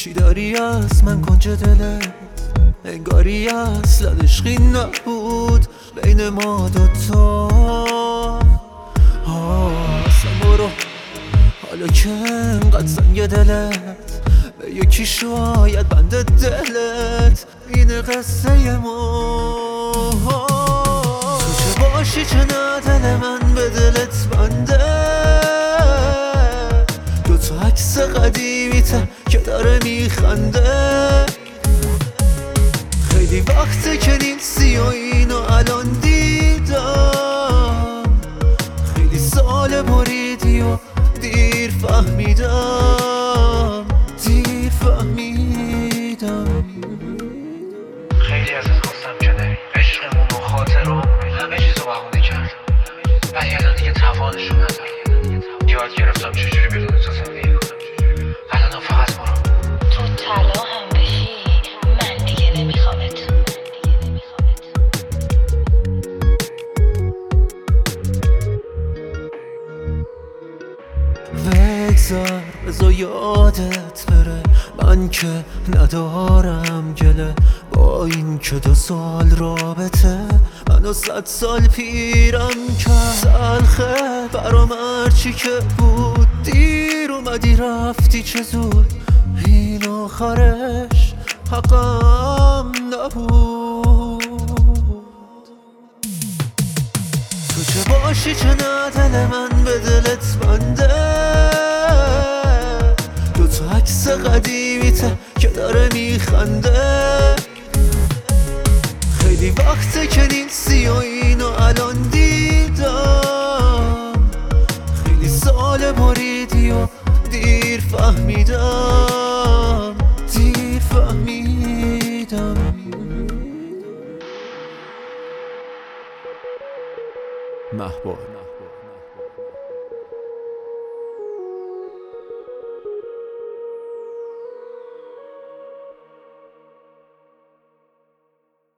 چی داری از من کنج دلت؟ انگاری اصلا عشقی نبود بین ما دوتا. اصلا برو حالا که انقدر زنگ دلت به یکی شاید بنده دلت اینه قصه ما. تو چه باشی چه نه دل من به دلت بنده، دوتا عکس قدیمیته که داره میخنده. خیلی وقته که نیستی و اینو الان دیدم، خیلی سال بریدی و دیر فهمیدم، دیر فهمیدم. خیلی ازت گفتم که نری، عشقمون و خاطرامون همه چیزو بهونه کردم، ولی الان دیگه توانشو ندارم. یاد گرفتم چجوری بدون تو زندگی کنم. الان فقط برو. تو طلا هم بشی من دیگه نمیخوامت. بگذار بذار یادت بره من که ندارم گله با این که 2 سال رابطه منو 100 سال پیرم کرد. تلخه برام هرچی که بود دیر اومدی رفتی چه زود، این آخرش حقم نبود. تو چه باشی چه نه دل من به دلت بنده، دوتا عکس قدیمیته که داره میخنده. خیلی وقته که نیستی و اینو الان دیدم، خیلی سال بریدی و دیر فهمیدم، دیر فهمیدم. محبوب